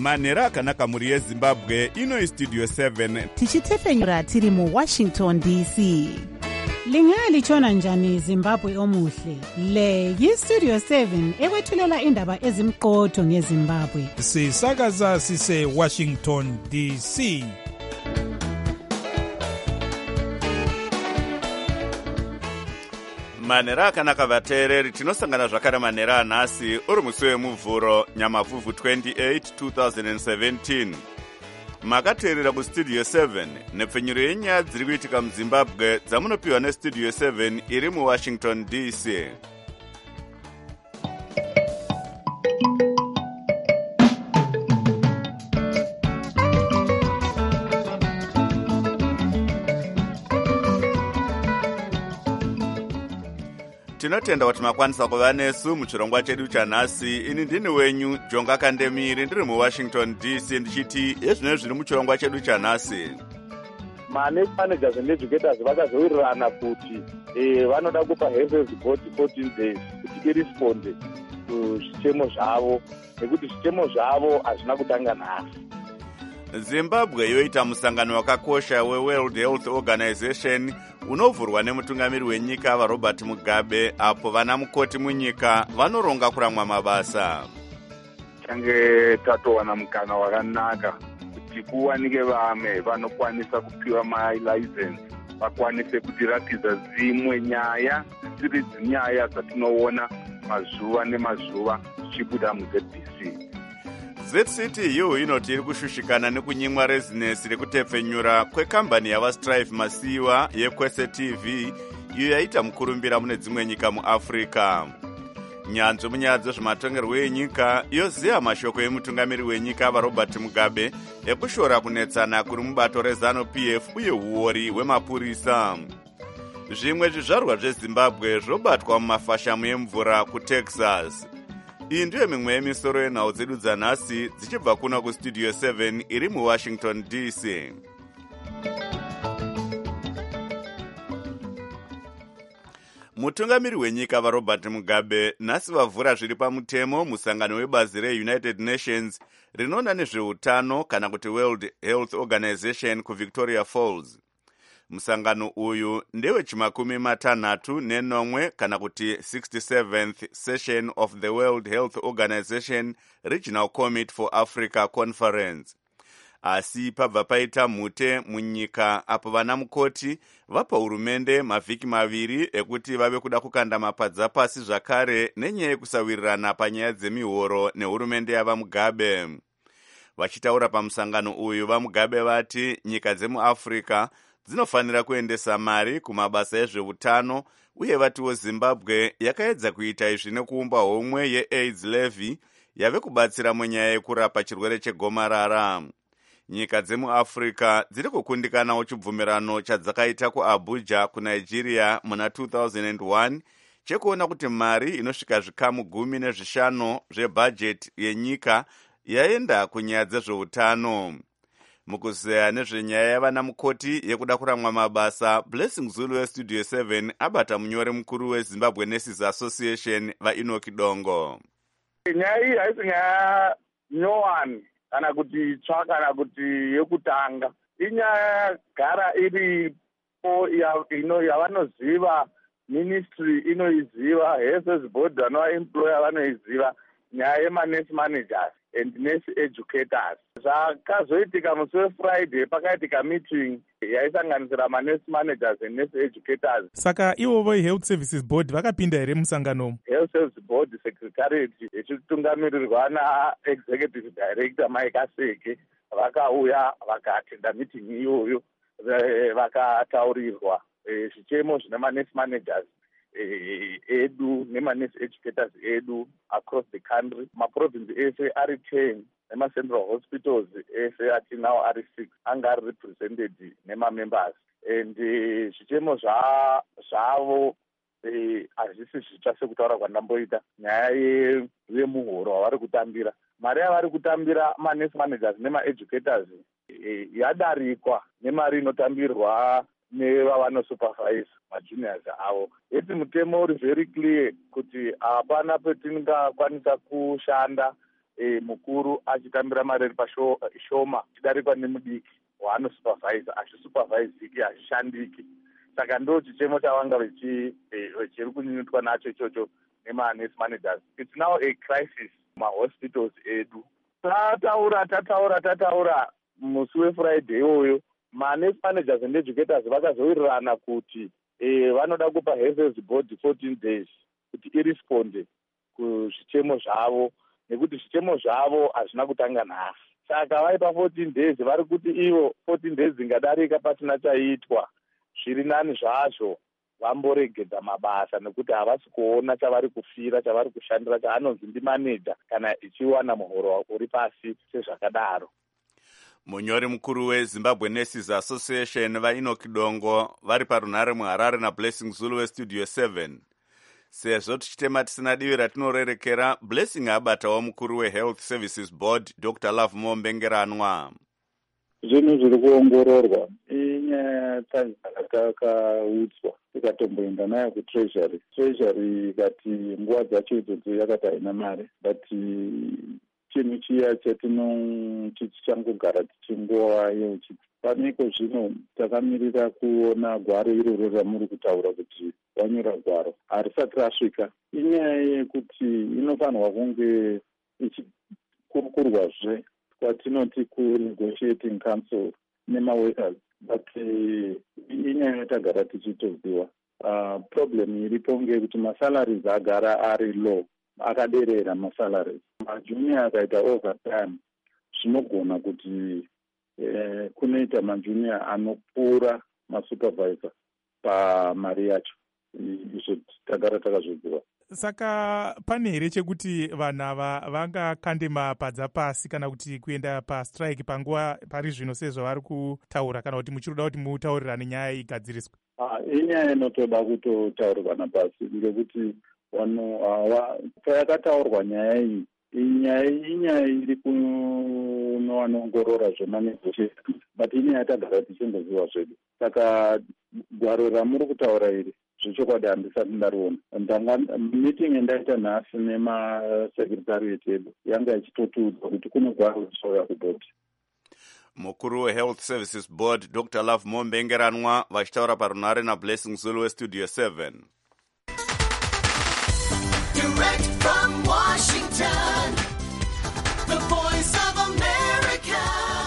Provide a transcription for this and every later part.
manhero akanaka mhuri yezimbabwe. Ino Studio 7 tichitefenyura tiri muWashington DC. Lingalitshona njani Zimbabwe omuhle? Le yiStudio 7 ekwethulela indaba ezimqotho ngeZimbabwe. Sisakaza sise Washington DC. manhero akanaka vateereri, tinosangana zvakare manhero anhasi uri musi wemuvhuro nyamavhuvhu 28 2017. makateerera kustudio 7 nepfenyuro yenyaya dziri kuitika muzimbabwe dzamunopiwa nestudio 7 iri muwashington DC. tinotenda kuti makwanisa kuva nesu muchirongwa chedu chanhasi. Ini ndini wenyu Jonga Kandemiri, ndiri muWashington DC, ndichiti ezvino zviri muchirongwa chedu chanhasi. Managers and educators vakazowirirana kuti vanoda kupa health support 14 days kuti iresponde kuzvitemo zvavo, nekuti zvitemo zvavo hazvina kutanga nhasi. Zimbabwe yoita musangano wakakosha weWorld Health Organization unovhurwa nemutungamiri wenyika vaRobert Mugabe, apo vana mukoti munyika vanoronga kuramwa mabasa. Tange tatowana mukana wakanaka kuti kuwanike vame vanokwanisa kupiwa malicense, vakwanise kutiratidza dzimwe nyaya dzisiri dzinyaya dzatinoona mazuva nemazuva zvichibuda muZBC. ZCTU inoti iri kushushikana nekunyimwa rezinesi rekutepfenyura kwekambani yavaStrive Masiyiwa yeKwese TV, iyo yaita mukurumbira mune dzimwe nyika muAfrica. Nyanzvi munyaya dzezvematongerwo enyika yoziva mashoko emutungamiri wenyika vaRobert Mugabe ekushora kunetsana kuri mubato reZANU-PF uye uori hwemapurisa. Zvimwe zvizvarwa zveZimbabwe zvobatwa mumafashamu emvura kuTexas. Iyi ndiyo mimwe yemisoro yenhau dzedu dzanhasi dzichibva kuno kustudio 7 iri muWashington DC. Mutungamiri wenyika vaRobert Mugabe nhasi vavhura zviri pamutemo musangano webazi reUnited Nations rinoona nezveutano kana kuti World Health Organization kuVictoria Falls. Musangano uyu ndewe chimakumi matanhatu nenomwe kana kuti 67th session of the World Health Organization Regional Committee for Africa Conference. Asi pabva paita mhute munyika apo vana mukoti vapa hurumende mavhiki maviri ekuti vave kuda kukanda mapadza pasi zvakare nenyaya yekusawirirana panyaya dzemihoro nehurumende yava Mugabe. Vachitaura pamusangano uyu vaMugabe vati nyika dzemuAfrica dzinofanira kuendesa mari kumabasa ezveutano, uye vatiwo Zimbabwe yakaedza kuita izvi nekuumba homwe yeAIDS levy yave kubatsira munyaya yekurapa chirwere chegomarara. Nyika dzemuAfrica dziri kukundikanawo chibvumirano chadzakaita kuAbuja kuNigeria muna 2001 chekuona kuti mari inosvika zvikamu 15 zvebhajeti yenyika yaenda kunyaya dzezveutano. Mukuzeya nezvenyaya yavana mukoti yekuda kuramwa mabasa, Blessing Zulu weStudio 7 abata munyori mukuru weZimbabwe Nurses Association vaEnoch Dongo. Nyaya iyi haisi nyaya nyowani kana kuti tsva kana kuti yekutanga. Inyaya gara iripo yavanoziva, ministry inoiziva, health board vanovaemploya vanoiziva, nyaya yemanurse managers and nurse educators. Zvakazoitika musi weFriday pakaitika meeting yaisanganisira manurse managers and nurse educators. Saka ivo Health Services Board vakapinda here musangano? Health Services Board Secretariat ichitungamirirwa na-Executive Director Mike Aseke vakauya vakatenda meeting iyoyo, vakataurirwa zvichemo zvine manurse managers edu nemanurse educators edu across the country. Maprovince ese ari 10 nema-central hospitals ese atinawo ari 6 anga ari represented nema-members, and zvichemo zvavo hazvisi zvitsva sekutaura kwandamboita. Nyaya yemuhoro wavari kutambira, mari yavari kutambira manurse managers nema-educators yadarikwa nemari inotambirwa nevavanosupervise majuniors avo. Iti mutemo uri very clear kuti hapana petingakwanisa kushanda mukuru achitambira mari iri pashoma chidarikwa nemudiki waanosupervisa, hazvisupervisiki, hazvishandiki. Saka ndo chichemo chavanga vachiri kunyunyutwa nacho ichocho nemanesi managers. It's now a crisis mahospitals edu. Tataura musi weFriday iwoyo manesi managers and educators vakazowirirana kuti vanoda kupa health board 14 days kuti iresponde kuzvichemo zvavo, nekuti zvichemo zvavo hazvina kutanga nhasi. Saka vaipa 14 days, vari kuti ivo 14 days dzingadarika pasina chaitwa, zviri nani zvazvo, vamboregedza mabasa, nekuti havasi kuona chavari kufira, chavari kushandira, chaanonzi ndimaneja kana ichiwana muhoro uri pasi sezvakadaro. Munyori mukuru weZimbabwe Nurses Association vaEnoch Dongo vari parunhare muHarare naBlessing Zulu weStudio 7. Sezvo tichitema tisina divi ratinorerekera, Blessing abatawo mukuru weHealth Services Board Dr. Love Mombengeranwa. Zvinhu zviri kuongororwa inyaya takaudzwa tikatomboenda nayo kutreasury. Treasury ikati nguva dzacho idzodzo yakati haina mari, but chinhu chiya chatichangogara tichingoyeuchidza. Paneko zvino takamirira kuona gwaro iroro ramuri kutaura kuti wanyora gwaro harisati rasvika. Inyaya yekuti inofanirwa kunge ichikurukurwazve kwatinoti kunegotiating council nemaworkers, but inyaya yatagara tichitoziva. Problem iripo ngekuti masalaries agara ari low, akaderera masalaries. Majunior akaita overtime, zvinogona kuti kunoita majunior anopfuura masupervisor pamari yacho. Izvo tagara takazviziva. Saka pane here chekuti vanhu ava vangakande mapadza pasi kana kuti kuenda pastrike panguva pari zvino sezvo vari kutaura, kana kuti muchiroda kuti mutaurirane nyaya igadziriswe? Inyaya inotoda kutotaurirwana pasi, ngekuti vanhu payakataurwa nyaya iyi, inyaya iri kunoongorora zvemanegociation, but inyaya yatagara tichingoziva zvedu. Saka gwaro ramuri kutaura iri zvechokwadi handisati ndariona. Meeting yandaita nhasi nemasekretariat edu yanga ichitotudzwa kuti kune gwaro richauya kubhodhi. Mukuru weHealth Services Board Dr. Love Mombengeranwa vachitaura parunhare naBlessing Zulu weStudio 7. Direct from Washington, the voice of America,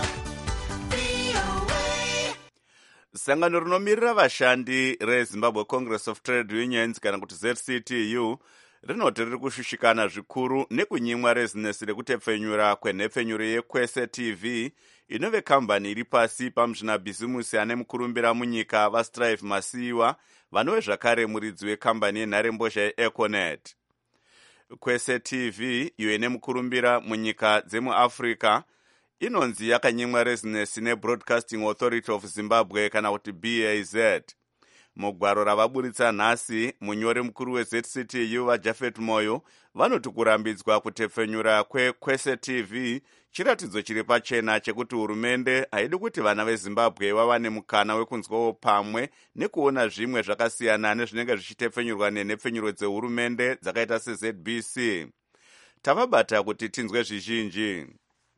VOA. Sangano rinomirira vashandi reZimbabwe Congress of Trade Unions kana kuti ZCTU rinoti riri kushushikana zvikuru nekunyimwa rezinesi rekutepfenyura kwenhepfenyuro yeKwese TV inove kambani iri pasi pamuzvinabhizimusi ane mukurumbira munyika vaStrive Masiyiwa vanove zvakare muridzi wekambani yenharembozha yeEconet. Kwese TV iyo ine mukurumbira munyika dzemuAfrica inonzi yakanyimwa rezinesi neBroadcasting Authority of Zimbabwe kana kuti BAZ. Mugwaro ravaburitsa nhasi, munyori mukuru weZCTU vaJafet Moyo vanoti kurambidzwa kutepfenyura kweKwese TV chiratidzo chiri pachena chekuti hurumende haidi kuti vana veZimbabwe vava nemukana wekunzwawo pamwe nekuona zvimwe zvakasiyana nezvinenge zvichitepfenyurwa nenhepfenyuro dzehurumende dzakaita seZBC. Tavabata kuti tinzwe zvizhinji.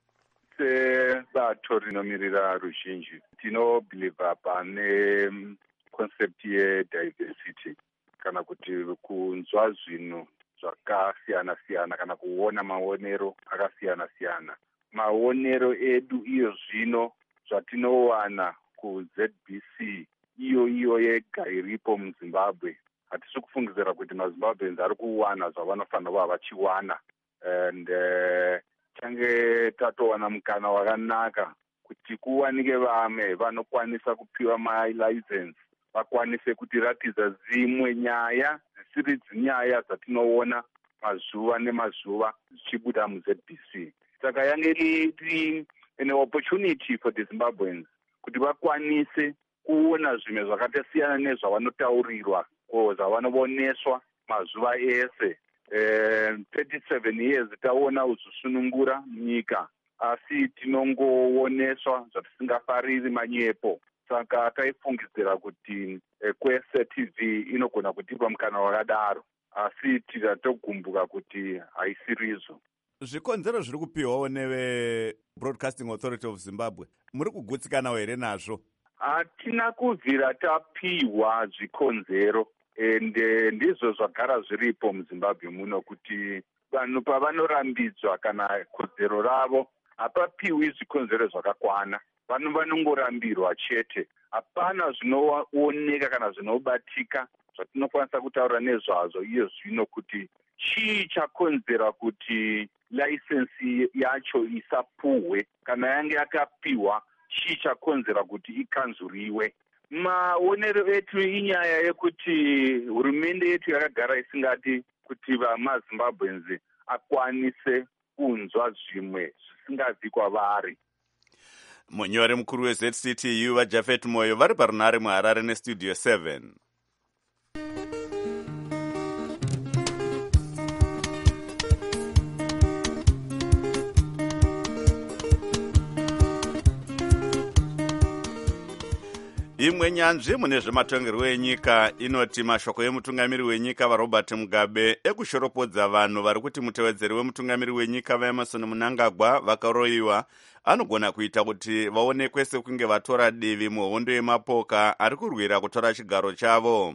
Sebato rinomirira ruzhinji tinobhiliva pane concept yediversity kana kuti kunzwa zvinhu zvakasiyana-siyana kana kuona maonero akasiyana-siyana. Maonero edu iyo zvino zvatinowana kuZBC iyo yega iripo muZimbabwe, hatisi kufungidzira kuti maZimbabweans ari kuwana zvavanofanira kuva vachiwana, and change tatowana mukana wakanaka kuti kuwanike vamwe vanokwanisa kupiwa malicense vakwanise kutiratidza dzimwe nyaya dzisiri dzinyaya dzatinoona mazuva nemazuva zichibuda muZBC. Saka yange iri an opportunity for the Zimbabweans kuti vakwanise kuona zvimwe zvakasiyana nezvavanotaurirwa ko zvavanovoneswa mazuva ese. 37 years taona uzusunungura munyika, asi tinongooneswa zvatisingafariri manyepo. Saka taifungidzira kuti Kwese TV inogona kutipa mukana wakadaro, asi tiratogumbuka kuti haisirizvo. zvikonzero zviri kupiwawo neve-Broadcasting Authority of Zimbabwe muri kugutsikanawo here nazvo? Hatina kubvira tapiwa zvikonzero, ende ndizvo zvagara zviripo muZimbabwe muno, kuti vanhu pavanorambidzwa kana kodzero ravo hapapiwi zvikonzero zvakakwana. Vanhu vanongorambirwa chete, hapana zvinooneka kana zvinobatika zvatinokwanisa kutaura nezvazvo iyo zvino kuti chii chakonzera kuti laisensi yacho isapuhwe, kana yange yakapiwa chii chakonzera kuti ikanzuriwe. Maonero etu inyaya yekuti hurumende yetu yakagara isingati kuti vamaZimbabweans akwanise kunzwa zvimwe zvisingazi kwavari. Munyori mukuru weZCTU vaJafet Moyo vari parunare muHarare neStudio 7. Imwe nyanzvi mune zvematongerwo enyika inoti mashoko emutungamiri wenyika vaRobert Mugabe ekushoropodza vanhu vari kuti mutevedzeri wemutungamiri wenyika vaEmerson Mnangagwa vakaroyiwa anogona kuita kuti vaonekwe sekunge vatora divi muhondo yemapoka ari kurwira kutora chigaro chavo.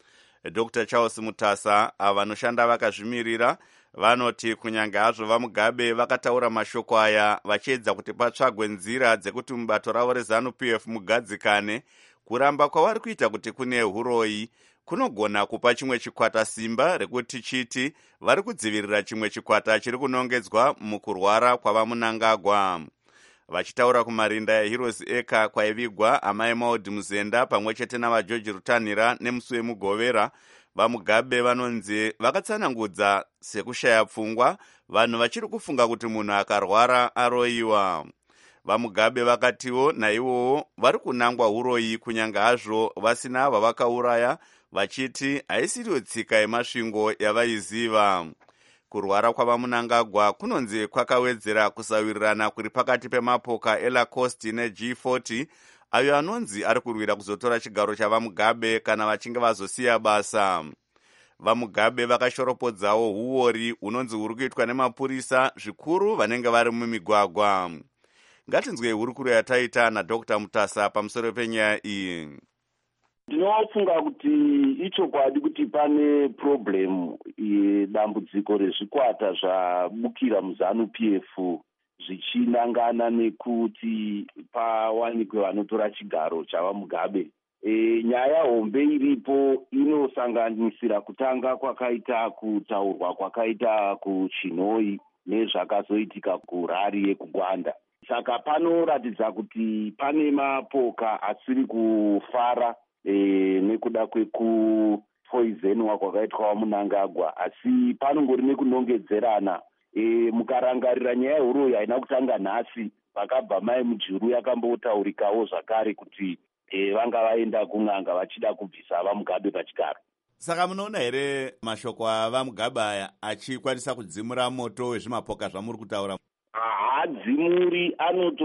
Dr. Charles Mutasa vanoshanda vakazvimirira vanoti kunyange hazvo vaMugabe vakataura mashoko aya vachiedza kuti patsvagwe nzira dzekuti mubato ravo reZANU-PF mugadzikane, kuramba kwavari kuita kuti kune huroyi kunogona kupa chimwe chikwata simba rekuti chiti vari kudzivirira chimwe chikwata chiri kunongedzwa mukurwara kwavaMnangagwa. Vachitaura kumarinda eHeroes Acre kwaivigwa amai Maud Muzenda pamwe chete navaGeorge Rutanhira neMusuwe Mugovera, vaMugabe vanonzi vakatsanangudza sekushaya pfungwa, vanhu vachiri kufunga kuti munhu akarwara aroyiwa. VaMugabe vakatiwo naivowo vari kunangwa huroyi kunyange hazvo vasina vavakauraya, vachiti haisiriyo tsika yemasvingo yavaiziva. Kurwara kwavaMnangagwa kunonzi kwakawedzera kusawirirana kuri pakati pemapoka eLacoste neG40 ayo anonzi ari kurwira kuzotora chigaro chavaMugabe kana vachinge vazosiya basa. VaMugabe vakashoropodzawo huori hunonzi huri kuitwa nemapurisa zvikuru vanenge vari mumigwagwa. Ngatinzwei hurukuro yataita naDr. Mutasa pamusoro penyaya iyi. Ndinofunga kuti ichokwadi kuti pane problem yedambudziko rezvikwata zvabukira muZANU-PF zvichinangana nekuti pawanikwe vanotora chigaro chavaMugabe. Nyaya hombe iripo inosanganisira kutanga kwakaita kutaurwa kwakaita kuChinhoyi nezvakazoitika kuRari yekuGwanda. Saka panoratidza kuti pane mapoka asiri kufara nekuda kwekupoizenwa kwakaitwa vaMnangagwa, asi panongori nekunongedzerana. Mukarangarira nyaya yehuroyi haina kutanga nhasi, pakabva mai Mujuru yakambotaurikawo zvakare kuti vanga vaenda kun'anga vachida kubvisa vaMugabe pachigaro. Saka munoona here mashoko avaMugabe aya achikwanisa kudzimura moto wezvimapoka zvamuri kutaura? Haadzimuri,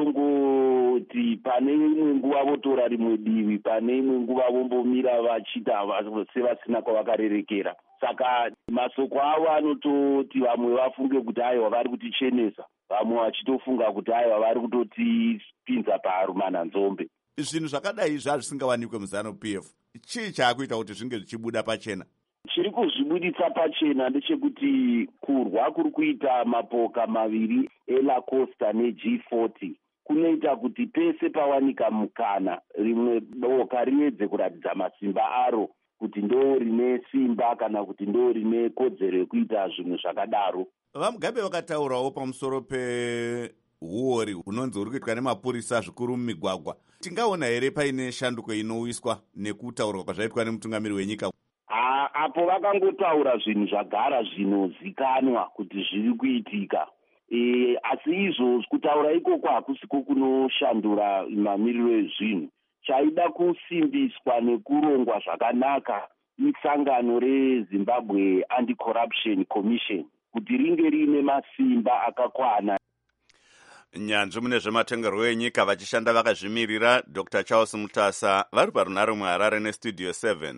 anotongoti pane imwe nguva votora rimwe divi, pane imwe nguva vombomira vachita sevasina kwavakarerekera. Saka masoko avo anototi vamwe vafunge kuti aiwa vari kutichenesa, vamwe vachitofunga kuti aiwa vari kutotipinza parumanhanzombe. Zvinhu zvakadai zvazvisingawanikwe muZANU-PF, chii chaakuita kuti zvinge zvichibuda pachena? Chiri kuzvibuditsa pachena ndechekuti kurwa kuri kuita mapoka maviri eLacoste neG40 kunoita kuti pese pawanika mukana rimwe boka riedze kuratidza masimba aro kuti ndo rine simba kana kuti ndo rine kodzero yekuita zvinhu zvakadaro. VaMugabe vakataurawo pamusoro pehuori hunonzi huri kuitwa nemapurisa zvikuru mumigwagwa. Tingaona here paine shanduko inowiswa nekutaurwa kwazvaitwa nemutungamiri wenyika? Apo vakangotaura zvinhu zvagara zvinozikanwa kuti zviri kuitika. Asi izvo kutaura ikoko hakusiko kunoshandura mamiriro ezvinhu. Chaida kusimbiswa nekurongwa zvakanaka isangano reZimbabwe Anti-Corruption Commission kuti ringe riine masimba akakwana. Nyanzvi mune zvematongerwo enyika vachishanda vakazvimirira Dr. Charles Mutasa vari parunare muHarare neStudio 7.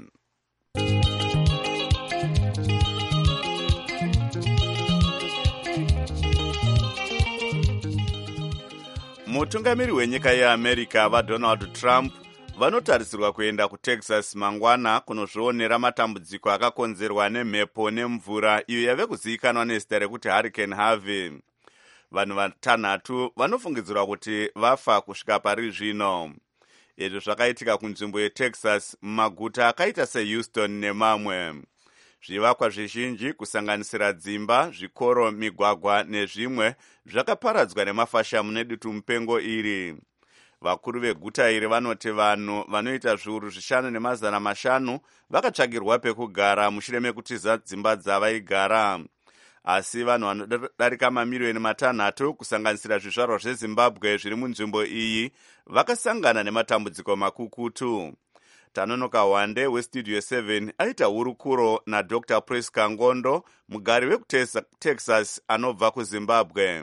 mutungamiri wenyika yeamerica vadonald trump vanotarisirwa kuenda kutexas mangwana kunozvionera matambudziko akakonzerwa nemhepo nemvura iyo yave kuzivikanwa nezita rekuti hurricane Harvey. Vanhu vatanhatu vanofungidzirwa kuti vafa kusvika pari zvino. Izvi zvakaitika kunzvimbo yetexas mumaguta akaita sehouston nemamwe. Zvivakwa zvizhinji kusanganisira dzimba, zvikoro, migwagwa nezvimwe zvakaparadzwa nemafashamu nedutu mupengo iri. Vakuru veguta iri vanoti vanhu vanoita zviuru 5,500 vakatsvagirwa pekugara mushure mekutiza dzimba dzavaigara. Asi vanhu vanodarika mamiliyoni 6 kusanganisira zvizvarwa zvezimbabwe zviri munzvimbo iyi vakasangana nematambudziko makukutu. Tanonoka Wande westudio 7 aita hurukuro naDr. Priska Ngondo, mugari wekuTexas anobva kuZimbabwe.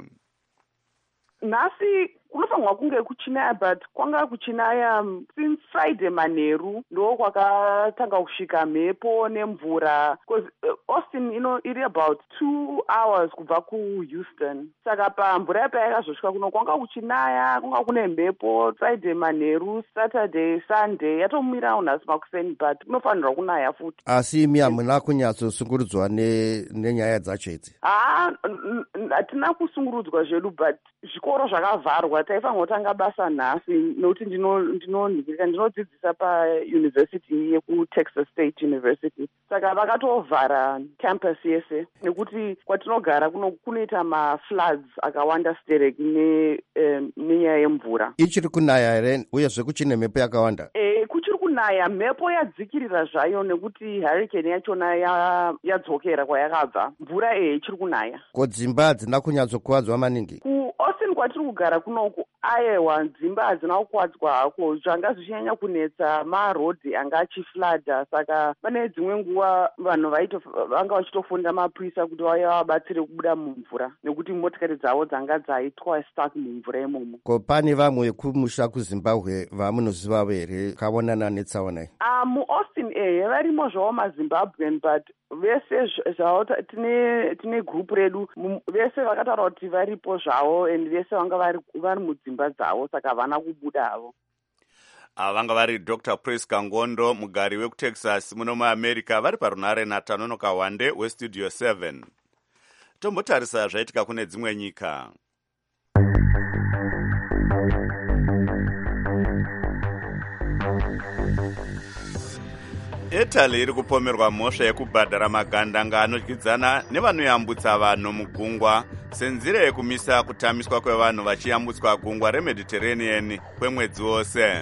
Nhasi kunofanirwa kunge kuchinaya, but kwanga kuchinaya since Friday manheru ndo kwakatanga kusvika mhepo nemvura, because Austin iri about 2 hours kubva kuHouston. Saka pamvura yapa yakazosvika kuno kwanga kuchinaya, kwanga kune mhepo Friday manheru, Saturday, Sunday yatomira unhasi makuseni, but kunofanirwa kunaya futi. Asi imi hamuna kunyatsosungurudzwa nenyaya dzacho idzi? Hatina kusungurudzwa zvedu, but zvikoro zvakavharwa. Taifanirwa kutanga basa nhasi nokuti ndinodzidzisa pauniversity yekuTexas State University. Saka vakatovhara campus yese nekuti kwatinogara kunoita mafloods akawanda stereki nenyaya yemvura. Ichiri kunaya here uyezve kuchine mhepo yakawanda? Kuchiri kunaya, mhepo yadzikirira zvayo nekuti hurricane yachona yadzokera kwayakabva. Mvura ichiri kunaya. Ko dzimba hadzina kunyatsokuwadzwa maningi? Austin kwatiri kugara kunoku, aiwa, dzimba hadzina kukwadzwa hako. Zvanga zvichinyanya kunetsa marodhi anga achifladha, saka pane dzimwe nguva vanhu vanga vachitofunda mapurisa kuti vauya vabatsire kubuda mumvura nekuti motikari dzavo dzanga dzaitwa stuck mumvura imomo. Ko pane vamwe kumusha kuZimbabwe vamunozivavo here kaonana netsaona iyi? MuAustin varimo zvavo maZimbabwean, but vese zvavo tine group redu vese vakataura kuti varipo zvavo and vese vanga vari mudzimba dzavo, saka havana kubudavo. Vanga vari Dr. Priska Ngondo, mugari wekuTexas muno muAmerica, vari parunare naTanonoka Wande westudio 7. Tombotarisa zvaitika kune dzimwe nyika. Italy iri kupomerwa mhosva yekubhadhara magandanga anodyidzana nevanoyambutsa vanhu mugungwa senzira yekumisa kutamiswa kwevanhu vachiyambutswa gungwa reMediterranean kwemwedzi wose.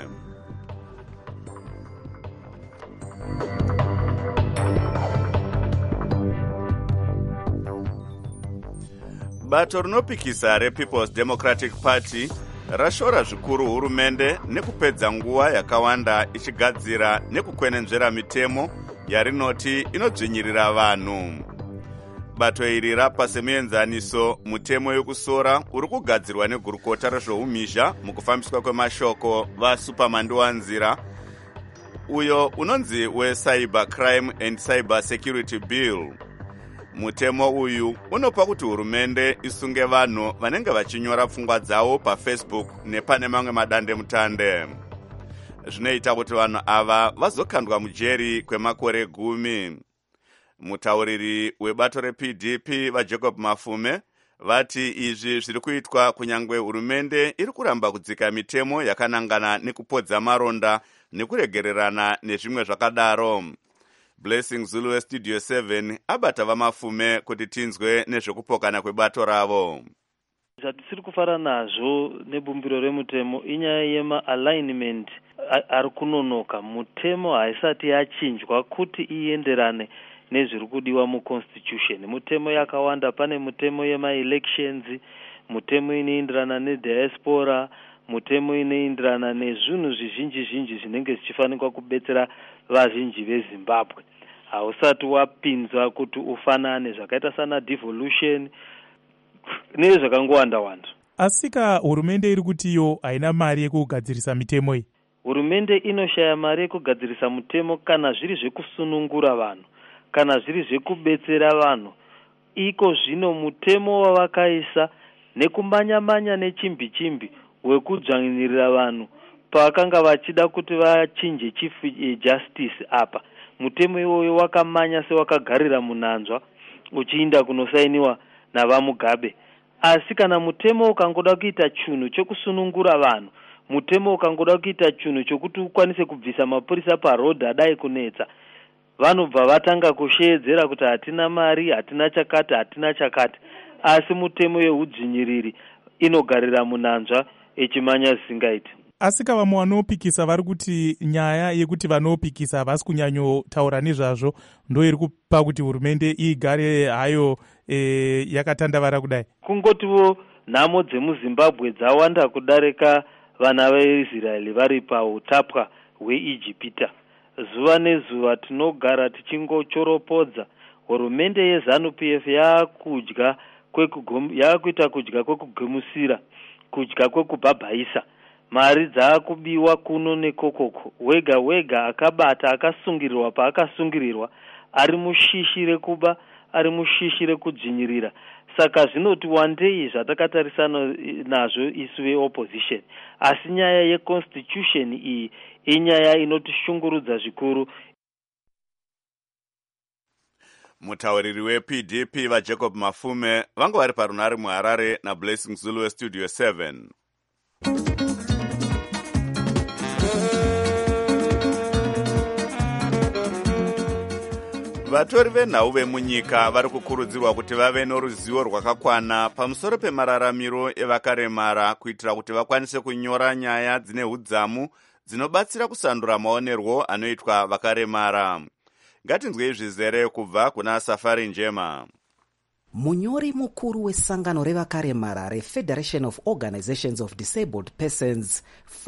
Bato rinopikisa rePeople's Democratic Party rashora zvikuru hurumende nekupedza nguva yakawanda ichigadzira nekukwenenzvera mitemo yarinoti inodzvinyirira vanhu. Bato iri rapa semuenzaniso mutemo yokusora uri kugadzirwa negurukota rezvoumhizha mukufambiswa kwemashoko vaSupamanduwanzira, uyo unonzi weCyber Crime and Cyber Security Bill. Mutemo uyu unopa kuti hurumende isunge vanhu vanenge vachinyora pfungwa dzavo paFacebook nepane mamwe madande mutande. Zvinoita kuti vanhu ava vazokandwa mujeri kwemakore 10. Mutauriri webato rePDP vaJacob Mafume vati izvi zviri kuitwa kunyangwe hurumende iri kuramba kudzika mitemo yakanangana nekupodza maronda nekuregererana nezvimwe zvakadaro. Blessing Zulu westudio 7 abata vaMafume kuti tinzwe nezvekupokana kwebato ravo. Zvatisiri kufara nazvo nebumbiro remutemo inyaya yema-alignment ari kunonoka. Mutemo haisati yachinjwa kuti ienderane nezviri kudiwa muconstitution. Mutemo yakawanda, pane mutemo yema-elections, mutemo inoenderana nediaspora, mutemo inoenderana nezvinhu zvizhinji zvinenge zvichifanikwa kubetsera vazhinji veZimbabwe. Hausati wapinzwa kuti ufanane zvakaita sana devolution nezvakangowanda-wanda. Asika hurumende iri kuti iyo haina mari yekugadzirisa mitemo iyi? Hurumende inoshaya mari yekugadzirisa mutemo kana zviri zvekusunungura vanhu, kana zviri zvekubetsera vanhu. Iko zvino mutemo wavakaisa nekumanya-manya nechimbi-chimbi wekudzvanyirira vanhu pakanga vachida kuti vachinje chief justice apa. Mutemo iwoyo wakamanya sewakagarira munanzva uchiinda kunosainiwa navamugabe. Asi kana mutemo ukangoda kuita chunhu chekusunungura vanhu, mutemo ukangoda kuita chunhu chokuti ukwanise kubvisa mapurisa parodhi adai kunetsa, vanobva vatanga kusheedzera kuti hatina mari, hatina chakati. Asi mutemo yeudzvinyiriri inogarira munanzva echimanya zvisingaiti. Asi kavamwe vanopikisa vari kuti nyaya yekuti vanopikisa havasi kunyanyotaura nezvazvo ndo iri kupa kuti hurumende igare hayo yakatandavara kudai. Kungotiwo nhamo dzemuzimbabwe dzawanda kudarika vana veIsraeri vari pautapwa hweIjipita. Zuva nezuva tinogara tichingochoropodza. Hurumende yeZANU-PF yakuita kudya kwekugumusira, kudya kwekubhabhaisa. Mari dzaakubiwa kuno nekokoko. Wega akabata akasungirirwa paakasungirirwa ari mushishi rekuba, ari mushishi rekudzvinyirira. Saka zvinoti wandei zvatakatarisana nazvo isu veopposition. Asi nyaya yeconstitution iyi inyaya inotishungurudza zvikuru. Mutauriri wePDP vaJacob Mafume vanga vari parunare muHarare naBlessing Zulu weStudio 7. Vatori venhau vemunyika vari kukurudzirwa kuti vave noruzivo rwakakwana pamusoro pemararamiro evakaremara kuitira kuti vakwanise kunyora nyaya dzine udzamu dzinobatsira kusandura maonerwo anoitwa vakaremara. Ngatinzwe zvizere kubva kuna Safari Njema. Munyori mukuru wesangano revakaremara reFederation of Organizations of Disabled Persons,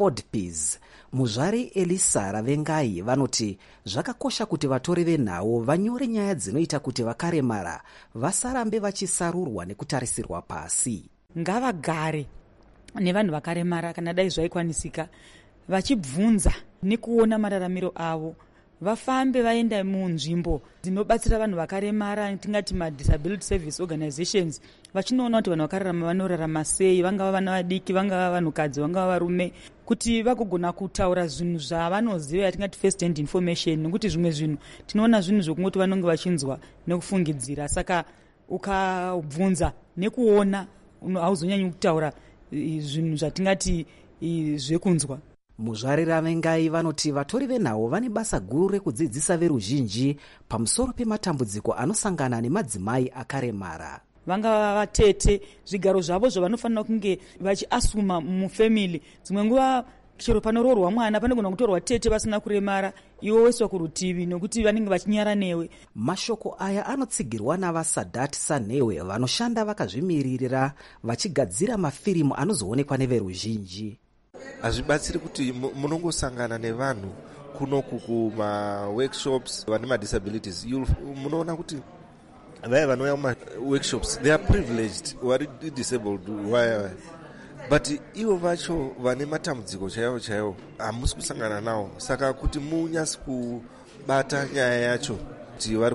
FODPs, Muzvari Elisa Ravengai vanoti zvakakosha kuti vatori venhau vanyore nyaya dzinoita kuti vakaremara vasarambe vachisarurwa nekutarisirwa pasi. Ngavagare nevanhu vakaremara kana dai zvaikwanisika vachibvunza nekuona mararamiro avo. Vafambe vaenda munzvimbo dzinobatsira vanhu vakaremara, tingati madisability service organizations, vachinoona kuti vanhu vakararama vanorarama sei, vangava vana vadiki, vangava vanhukadzi, vangava varume, kuti vagogona kutaura zvinhu zvavanoziva, yatingati first hand information, nekuti zvimwe zvinhu tinoona zvinhu zvokungoti vanonge vachinzwa nekufungidzira. Saka ukabvunza nekuona hauzonyanyi kutaura zvinhu zvatingati zvekunzwa. Muzvari Ravengai vanoti vatori venhau vane basa guru rekudzidzisa veruzhinji pamusoro pematambudziko anosangana nemadzimai akaremara. Vangava vatete, zvigaro zvavo zvavanofanira kunge vachiasuma mufamily. Dzimwe nguva chero panoroorwa mwana panogona kutorwa tete vasina kuremara, iwo weswa kurutivi nokuti vanenge vachinyara newe. Mashoko aya anotsigirwa navaSadat Sanhewe vanoshanda vakazvimirira vachigadzira mafirimu anozoonekwa neveruzhinji. Hazvibatsiri kuti munongosangana nevanhu kunoku kuma-workshops vane madisabilities. Munoona kuti vaya vanouya kuma-workshops, they are privileged, vari disabled, why? But ivo vacho vane matambudziko chaivo hamusi kusangana nawo. Saka kuti munyasi kubata nyaya yacho kuti vari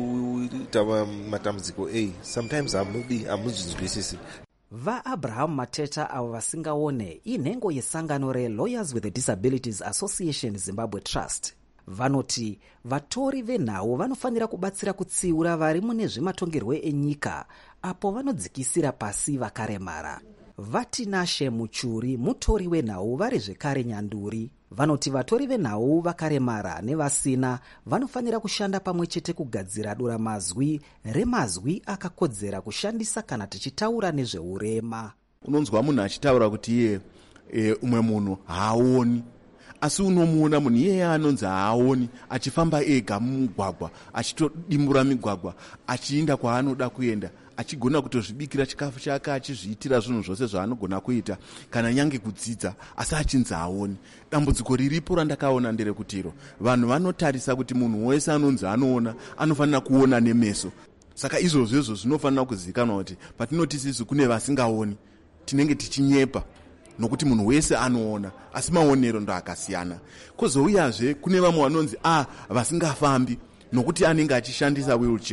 kuita matambudziko ei, sometimes hamuzvinzwisisi. VaAbraham Mateta avo vasingaone inhengo yesangano reLawyers with Disabilities Association Zimbabwe Trust vanoti vatori venhau vanofanira kubatsira kutsiura vari mune zvematongerwe enyika apo vanodzikisira pasi vakaremara. Vatinashe Muchuri mutori wenhau vari zvekare Nyanduri vanoti vatori venhau vakaremara nevasina vanofanira kushanda pamwe chete kugadzira dura mazwi remazwi akakodzera kushandisa kana tichitaura nezveurema. Unonzwa munhu achitaura kuti iye umwe munhu haaoni, asi unomuona munhu iyeye anonzi haaoni achifamba ega mumugwagwa, achitodimbura migwagwa, achienda kwaanoda kuenda, achigona kutozvibikira chikafu chake, achizviitira zvinhu zvose zvaanogona kuita, kana nyange kudzidza, asi achinzi haoni. Dambudziko riripo randakaona nderekutiro vanhu vanotarisa kuti munhu wese anonzi anoona anofanira kuona nemeso. Saka izvozvo zvinofanira kuzivikanwa kuti patinoti sisi kune vasingaoni tinenge tichinyepa, nokuti munhu wese anoona, asi maonero ndo akasiyana. Kozouyazve kune vamwe vanonzi vasingafambi nokuti anenge achishandisa wheelchair.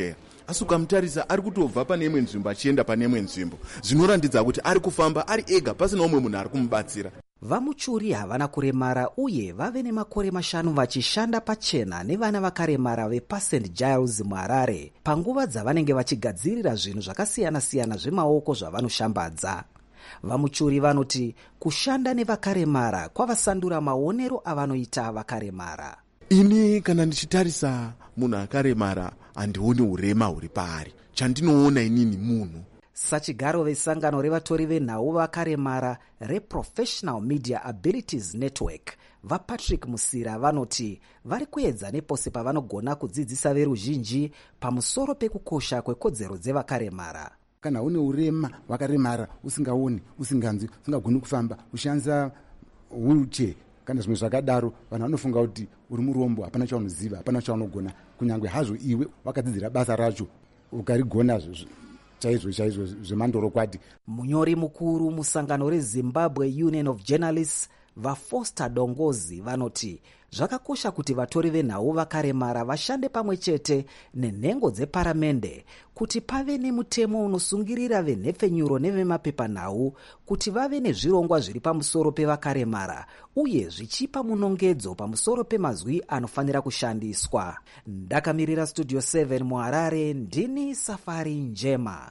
asi ukamutarisa ari kutobva pane imwe nzvimbo achienda pane imwe nzvimbo, zvinorandidza kuti ari kufamba ari ega pasina umwe munhu ari kumubatsira. vamuchuri havana kuremara uye vave nemakore 5 vachishanda pachena nevana vakaremara vepaSt Giles muHarare panguva dzavanenge vachigadzirira zvinhu zvakasiyana-siyana zvemaoko zvavanoshambadza. vamuchuri vanoti kushanda nevakaremara kwavasandura maonero avanoita vakaremara. Ini kana ndichitarisa munhu akaremara handioni urema huri paari, chandinoona inini munhu. Sachigaro vesangano revatori venhau vakaremara reProfessional Media Abilities Network vaPatrick Musira vanoti vari kuedza nepose pavanogona kudzidzisa veruzhinji pamusoro pekukosha kwekodzero dzevakaremara. Kana une urema wakaremara, usingaoni, usinganzwi, usingagoni kufamba, ushandisa wheelchair kana zvimwe zvakadaro, vanhu vanofunga kuti uri murombo, hapana chaunoziva, hapana chaunogona, kunyange hazvo iwe wakadzidzira basa racho ukarigona chaizvo zvemandorokwati. Munyori mukuru musangano reZimbabwe Union of Journalists vaFoster Dongozi vanoti zvakakosha kuti vatori venhau vakaremara vashande pamwe chete nenhengo dzeparamende kuti pave nemutemo unosungirira venhepfenyuro nevemapepanhau kuti vave nezvirongwa zviri pamusoro pevakaremara uye zvichipa munongedzo pamusoro pemazwi anofanira kushandiswa. Ndakamirira Studio 7 muHarare, ndini Safari Njema.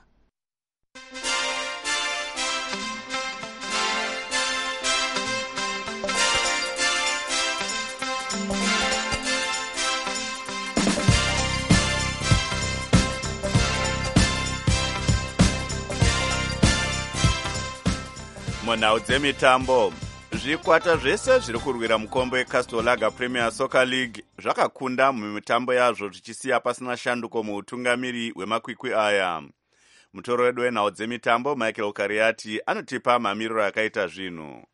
Munhau dzemitambo, zvikwata zvese zviri kurwira mukombe weCastor Lager Premier Soccer League zvakakunda mumitambo yazvo zvichisiya pasina shanduko muutungamiri wemakwikwi aya. Mutoro wedu wenhau dzemitambo Michael Kariati anotipa mamiriro akaita zvinhu.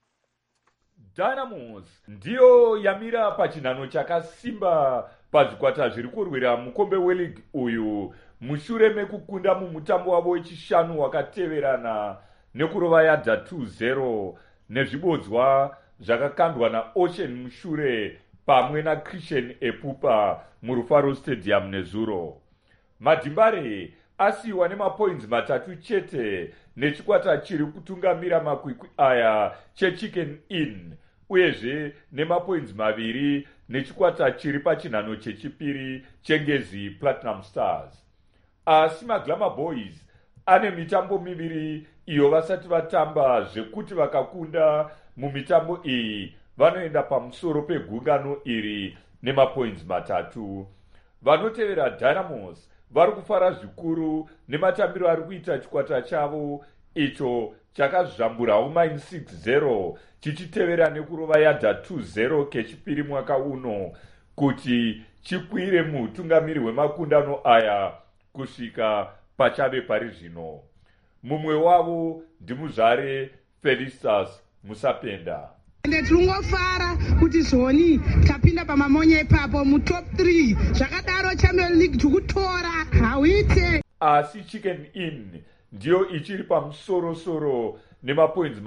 Dynamos ndiyo yamira pachinhano chakasimba pazvikwata zviri kurwira mukombe weLeague uyu mushure mekukunda mumutambo wavo wechishanu wakateverana nekurova Yadha 2-0 nezvibodzwa zvakakandwa naOcean mushure pamwe naChristian Epupa muRufaro Stadium nezuro. Madimbare asiwa nemapoints 3 chete nechikwata chiri kutungamira makwikwi aya cheChicken Inn uyezve nemapoints 2 nechikwata chiri pachinhano chechipiri chengezi Platinum Stars. Asi maGlamour Boys ane mitambo 2 iyo vasati vatamba zvekuti vakakunda mumitambo iyi vanoenda pamusoro pegungano iri nemapoints 3. Vanotevera Dynamos vari kufara zvikuru nematambiro ari kuita chikwata chavo icho chakazvambura Mine 6-0 chichitevera nekurova Yadha 2-0 kechipiri mwaka uno kuti chikwire mutungamiri hwemakundano aya kusvika pachave pari zvino. Mumwe wavo ndimuzvare Felistas Musapenda. Tingofara kuti zvoni tapinda pamamonya ipapo mutop 3 zvakadaro Champions League tikutora hawite. Asi Chicken Inn ndiyo ichiri pamusoro nemapoints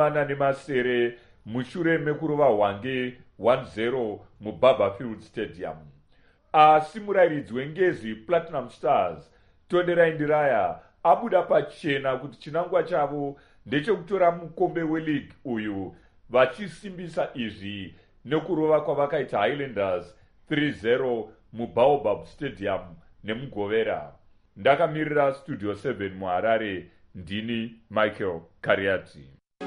47 mushure mekurova Hwange 1-0 muBarberfield Stadium. Asi murayiridzi wengezi Platinum Stars Tonderai Ndiraya abuda pachena kuti chinangwa chavo ndechekutora mukombe weLeague uyu vachisimbisa izvi nekurova kwavakaita Highlanders 3-0 muBaobab Stadium nemugovera. Ndakamirira Studio 7 muHarare, ndini Michael Kariati.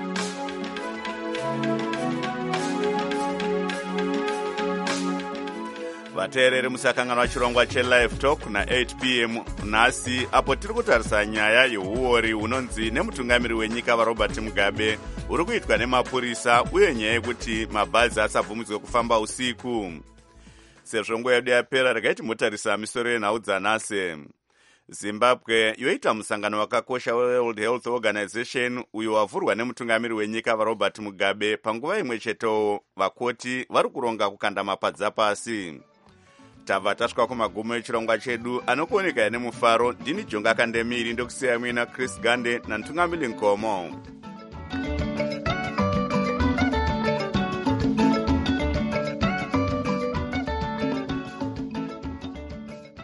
Vateereri musakanganwa chirongwa cheLive Talk na8 p.m. nhasi apo tiri kutarisa nyaya yeuori unonzi nemutungamiri wenyika vaRobert Mugabe uri kuitwa nemapurisa uye nyaya yekuti mabhazi asabvumidzwe kufamba usiku. Sezvo nguva yedu yapera regai timotarisa misoro yenhau dzanhasi. Zimbabwe yoita musangano wakakosha weWorld Health Organization uyo wavhurwa nemutungamiri wenyika vaRobert Mugabe panguva imwe chetewo vakoti vari kuronga kukanda mapadza pasi. Tabva tasvika kumagumo echirongwa chedu anokuoneka nemufaro. Ndini Jonga Kandemiri ndokusiya mwina Chris Gande nantungamiri Nkomo.